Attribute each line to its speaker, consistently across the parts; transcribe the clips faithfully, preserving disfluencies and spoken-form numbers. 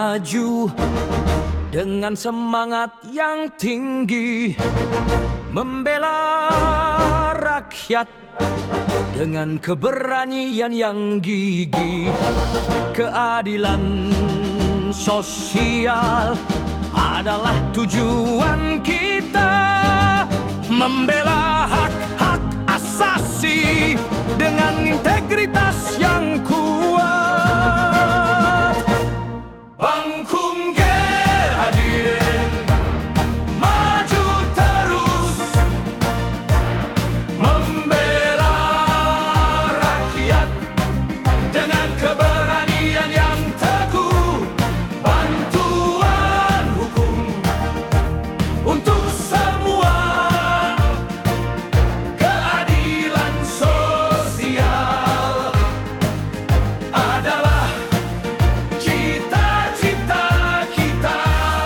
Speaker 1: maju dengan semangat yang tinggi, membela rakyat dengan keberanian yang gigih. Keadilan sosial adalah tujuan kita, membela hak-hak asasi dengan integritas yang kuat. Bangkum Ger hadir, maju terus, membela rakyat dengan keberanian yang teguh, bantuan hukum untuk semua, keadilan sosial adalah cita-cita kita.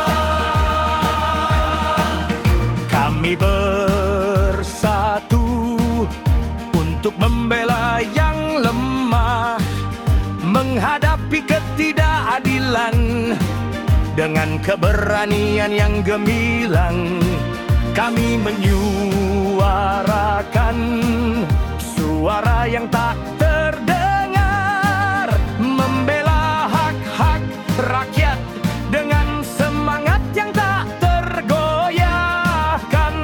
Speaker 1: Kami bersatu untuk membela yang lemah, menghadapi ketidakadilan dengan keberanian yang gemilang. Kami menyuarakan suara yang tak terdengar, membela hak-hak rakyat dengan semangat yang tak tergoyahkan.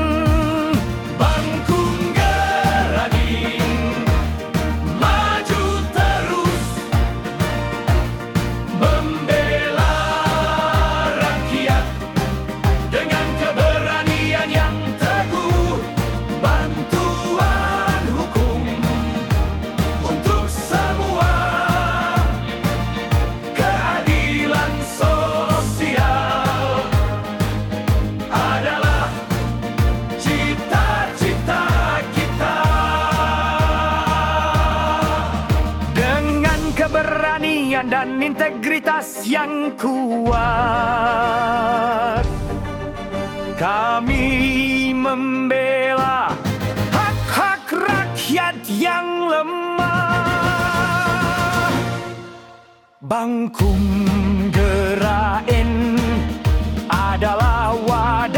Speaker 1: Bangkum Gerani, maju terus, membela rakyat dengan keberanian yang teguh, bantuan hukum untuk semua, keadilan sosial adalah cita-cita kita. Dengan keberanian dan integritas yang kuat, kami membela hak-hak rakyat yang lemah. Bangkum Gerain adalah wadah